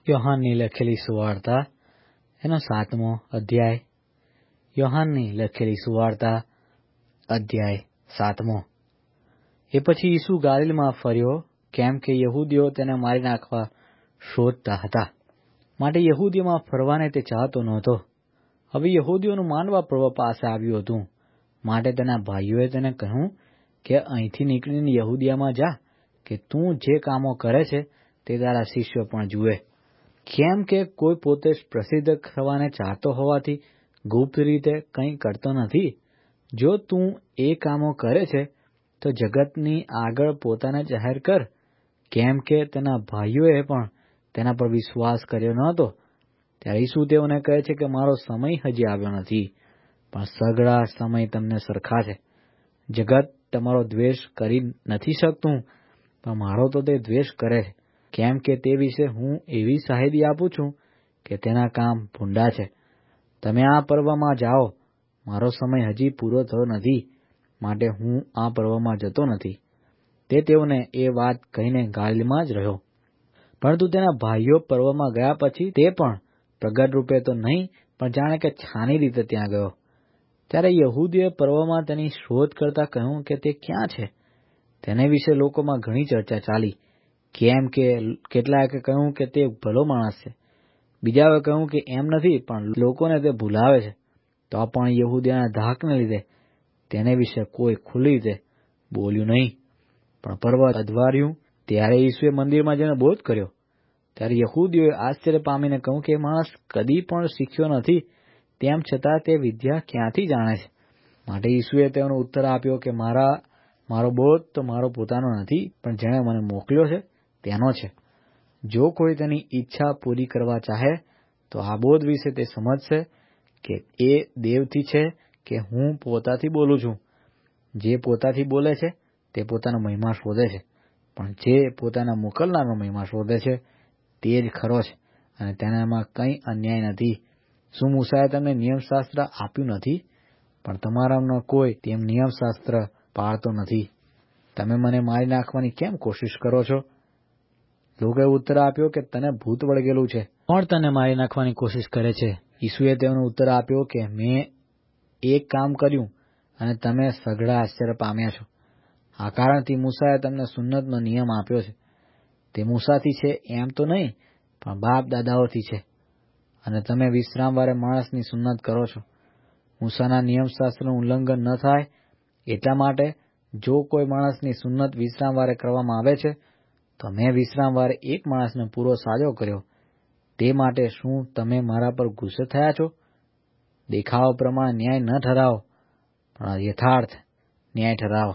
યોહાનની લખેલી સુવાર્તા એનો 7મો અધ્યાય. યોહાનની લખેલી સુવાર્તા અધ્યાય 7મો. એ પછી ઈસુ ગાલિલમાં ફર્યો, કેમ કે યહૂદીઓ તેને મારી નાખવા શોધતા હતા. માટે યહૂદીઓમાં ફરવાને તે ચાહતો નહોતો. હવે યહૂદીઓનું માંડવા પર્વ પાસે આવ્યું હતું. માટે તેના ભાઈઓએ તેને કહ્યું કે અહીંથી નીકળીને યહૂદિયામાં જા, કે તું જે કામો કરે છે તે તારા શિષ્યો પણ જુએ. કેમ કે કોઈ પોતે પ્રસિદ્ધ થવાને ચાહતો હોવાથી ગુપ્ત રીતે કંઈ કરતો નથી. જો તું એ કામો કરે છે તો જગતની આગળ પોતાને જાહેર કર. કેમ કે તેના ભાઈઓએ પણ તેના પર વિશ્વાસ કર્યો નહોતો. ત્યારે ઈસુ તેઓને કહે છે કે મારો સમય હજી આવ્યો નથી, પણ સઘળા સમય તમને સરખા છે. જગત તમારો દ્વેષ કરી નથી શકતું, પણ મારો તો તે દ્વેષ કરે છે. કેમ કે તે વિશે હું એવી શાહિદી આપું છું કે તેના કામ ભૂંડા છે. તમે આ પર્વમાં જાઓ, મારો સમય હજી પૂરો થયો નથી, માટે હું આ પર્વમાં જતો નથી. તે તેઓને એ વાત કહીને ગાલિલમાં જ રહ્યો. પરંતુ તેના ભાઈઓ પર્વમાં ગયા પછી તે પણ પ્રગટ રૂપે તો નહીં, પણ જાણે કે છાની રીતે ત્યાં ગયો. ત્યારે યહૂદીઓએ પર્વમાં તેની શોધ કરતા કહ્યું કે તે ક્યાં છે. તેને વિશે લોકોમાં ઘણી ચર્ચા ચાલી. કેમ કે કેટલાકે કહ્યું કે તે ભલો માણસ છે, બીજાએ કહ્યું કે એમ નથી, પણ લોકોને તે ભૂલાવે છે. તો પણ યહૂદીઓના ધાકને લીધે તેને વિશે કોઈ ખુલ્લી રીતે બોલ્યું નહીં. પણ પર્વ અધવાર્યું ત્યારે ઈસુએ મંદિરમાં જઈને બોધ કર્યો. ત્યારે યહૂદીઓએ આશ્ચર્ય પામીને કહ્યું કે માણસ કદી પણ શીખ્યો નથી, તેમ છતાં તે વિદ્યા ક્યાંથી જાણે છે. માટે ઈસુએ તેઓનો ઉત્તર આપ્યો કે મારો બોધ તો મારો પોતાનો નથી, પણ જેણે મને મોકલ્યો છે તેનો છે. જો કોઈ તેની ઈચ્છા પૂરી કરવા ચાહે તો આ બોધ વિશે તે સમજશે કે એ દેવથી છે કે હું પોતાથી બોલું છું. જે પોતાથી બોલે છે તે પોતાનો મહિમા શોધે છે, પણ જે પોતાના મોકલનારનો મહિમા શોધે છે તે જ ખરો છે, અને તેનામાં કંઈ અન્યાય નથી. શું મૂસાએ તમને નિયમશાસ્ત્ર આપ્યું નથી? પણ તમારામાં કોઈ તેમ નિયમશાસ્ત્ર પાળતો નથી. તમે મને મારી નાખવાની કેમ કોશિશ કરો છો? લોકોએ ઉત્તર આપ્યો કે તને ભૂત વળગેલું છે. કોણ તને મારી નાખવાની કોશિશ કરે છે? ઈસુએ તેઓનો ઉત્તર આપ્યો કે મેં એક કામ કર્યું અને તમે સઘળા આશ્ચર્ય પામ્યા છો. આ કારણથી મૂસાએ તમને સુન્નતનો નિયમ આપ્યો છે. તે મૂસાથી છે એમ તો નહીં, પણ બાપ દાદાઓથી છે, અને તમે વિશ્રામવારે માણસની સુન્નત કરો છો. મૂસાના નિયમશાસ્ત્રનું ઉલ્લંઘન ન થાય એટલા માટે જો કોઈ માણસની સુન્નત વિશ્રામવારે કરવામાં આવે છે, તો મેં વિશ્રામવારે એક માણસને પૂરો સાજો કર્યો. તે માટે શું તમે મારા પર ગુસ્સે થયા છો? દેખાવ પ્રમાણે ન્યાય ન ઠરાવો, પણ યથાર્થ ન્યાય ઠરાવો.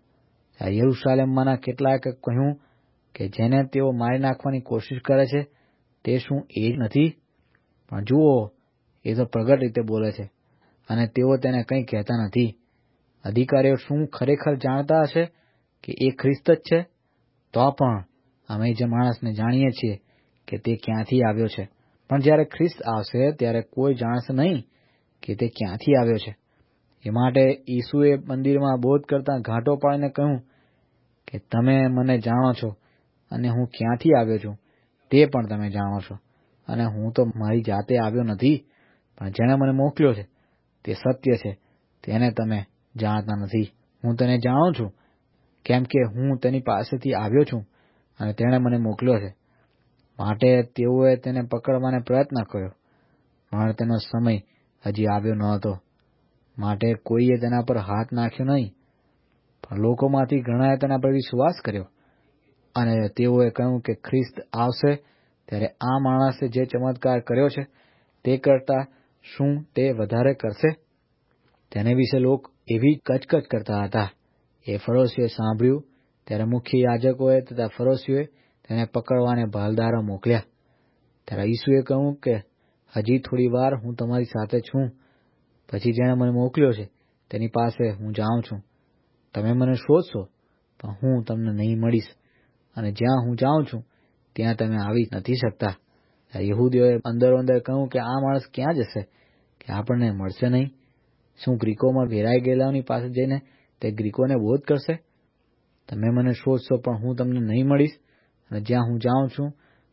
યરૂશાલેમમાંના કેટલાકે કહ્યું કે જેને તેઓ મારી નાખવાની કોશિશ કરે છે તે શું એ જ નથી? પણ જુઓ, એ તો પ્રગટ રીતે બોલે છે, અને તેઓ તેને કંઈ કહેતા નથી. અધિકારીઓ શું ખરેખર જાણતા હશે કે એ ખ્રિસ્ત જ છે? તો પણ અમે જે માણસને જાણીએ છીએ કે તે ક્યાંથી આવ્યો છે. પણ જ્યારે ખ્રિસ્ત આવશે ત્યારે કોઈ જાણશે નહીં કે તે ક્યાંથી આવ્યો છે. એ માટે ઈસુએ મંદિરમાં બોધ કરતાં ઘાંટો પાડીને કહ્યું કે તમે મને જાણો છો, અને હું ક્યાંથી આવ્યો છું તે પણ તમે જાણો છો. અને હું તો મારી જાતે આવ્યો નથી, પણ જેણે મને મોકલ્યો છે તે સત્ય છે, તેને તમે જાણતા નથી. હું તેને જાણું છું, કેમ કે હું તેની પાસેથી આવ્યો છું, અને તેણે મને મોકલ્યો છે. માટે તેઓએ તેને પકડવાને પ્રયત્ન કર્યો, પણ તેનો સમય હજી આવ્યો ન હતો, માટે કોઈએ તેના પર હાથ નાખ્યો નહીં. પણ લોકોમાંથી ઘણાએ તેના પર વિશ્વાસ કર્યો. અને તેઓએ કહ્યું કે ખ્રિસ્ત આવશે ત્યારે આ માણસે જે ચમત્કાર કર્યો છે તે કરતાં શું તે વધારે કરશે? તેને વિશે લોકો એવી કચકચ કરતા હતા. એ ફરોશીઓએ સાંભળ્યું ત્યારે મુખ્ય યાજકોએ તથા ફરોશીઓએ તેને પકડવાને ભાલદારો મોકલ્યા. ત્યારે ઈસુએ કહ્યું કે હજી થોડી વાર હું તમારી સાથે છું, પછી જેણે મને મોકલ્યો છે તેની પાસે હું જાઉં છું. તમે મને શોધશો, પણ હું તમને નહીં મળીશ, અને જ્યાં હું જાઉં છું ત્યાં તમે આવી નથી શકતા. યહૂદીઓએ અંદરોઅંદર કહ્યું કે આ માણસ ક્યાં જશે કે આપણને મળશે નહીં? શું ગ્રીકોમાં વેરાઈ ગયેલાઓની પાસે જઈને તે ગ્રીકોને બોધ કરશે? તમે મને શોધશો, પણ હું તમને નહીં મળીશ, અને જ્યાં હું જાઉં છું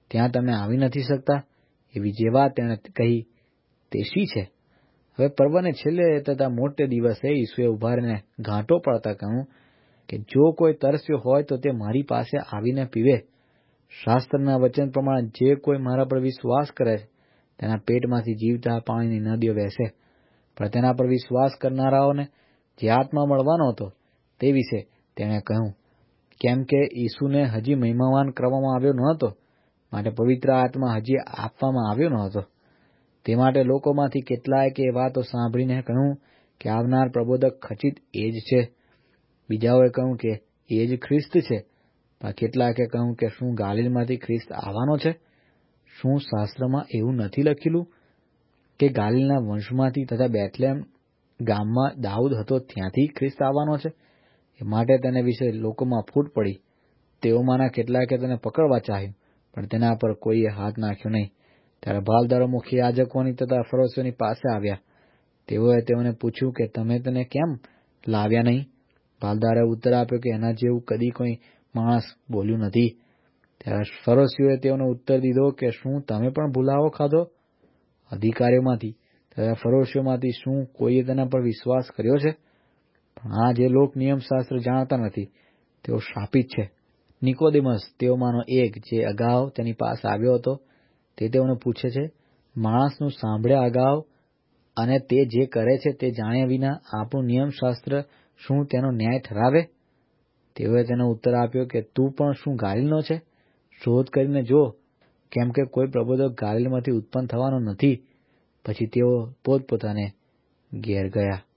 ત્યાં તમે આવી નથી શકતા? એવી જે વાત તેણે કહી તે શી છે? હવે પર્વને છેલ્લે તથા મોટે દિવસે ઈસુએ ઉભા રહીને ઘાંટો પડતા કહ્યું કે જો કોઈ તરસ્યો હોય તો તે મારી પાસે આવીને પીવે. શાસ્ત્રના વચન પ્રમાણે જે કોઈ મારા પર વિશ્વાસ કરે તેના પેટમાંથી જીવતા પાણીની નદીઓ વહેશે. પણ તેના પર વિશ્વાસ કરનારાઓને જે આત્મા મળવાનો હતો તે વિશે તેણે કહ્યું, કેમ કે ઈસુને હજી મહિમાવાન કરવામાં આવ્યો ન હતો, માટે પવિત્ર આત્મા હજી આપવામાં આવ્યો ન હતો. તે માટે લોકોમાંથી કેટલાયે એ વાતો સાંભળીને કહ્યું કે આવનાર પ્રબોધક ખચિત એ જ છે. બીજાઓએ કહ્યું કે એ જ ખ્રિસ્ત છે. પણ કેટલાકે કહ્યું કે શું ગાલિલમાંથી ખ્રિસ્ત આવવાનો છે? શું શાસ્ત્રમાં એવું નથી લખેલું કે ગાલિલના વંશમાંથી તથા બેથલેહેમ ગામમાં દાઉદ હતો ત્યાંથી ખ્રિસ્ત આવવાનો છે? એ માટે તેને વિશે લોકોમાં ફૂટ પડી. તેઓમાંના કેટલાકે તેને પકડવા ચાહ્યું, પણ તેના પર કોઈએ હાથ નાખ્યો નહીં. ત્યારે ભાલદારો મુખ્ય યાજકોની તથા ફરોશીઓની પાસે આવ્યા. તેઓએ તેઓને પૂછ્યું કે તમે તેને કેમ લાવ્યા નહીં? ભાલદારે ઉત્તર આપ્યો કે એના જેવું કદી કોઈ માણસ બોલ્યું નથી. ત્યારે ફરોશીઓએ તેઓને ઉત્તર દીધો કે શું તમે પણ ભૂલાવો ખાધો? અધિકારીઓમાંથી તથા ફરોશીઓમાંથી શું કોઈએ તેના પર વિશ્વાસ કર્યો છે? પણ આ જે લોક નિયમશાસ્ત્ર જાણતા નથી તેઓ શાપિત છે. નિકોદેમસ તેઓમાંનો એક જે અગાઉ તેની પાસે આવ્યો હતો તે તેઓને પૂછે છે, માણસનું સાંભળ્યા અગાઉ અને તે જે કરે છે તે જાણ્યા વિના આપણું નિયમશાસ્ત્ર શું તેનો ન્યાય ઠરાવે? તેઓએ તેનો ઉત્તર આપ્યો કે તું પણ શું ગાલિલનો છે? શોધ કરીને જો, કેમ કે કોઈ પ્રબોધક ગાલિલમાંથી ઉત્પન્ન થવાનો નથી. પછી તેઓ પોતપોતાને ઘેર ગયા.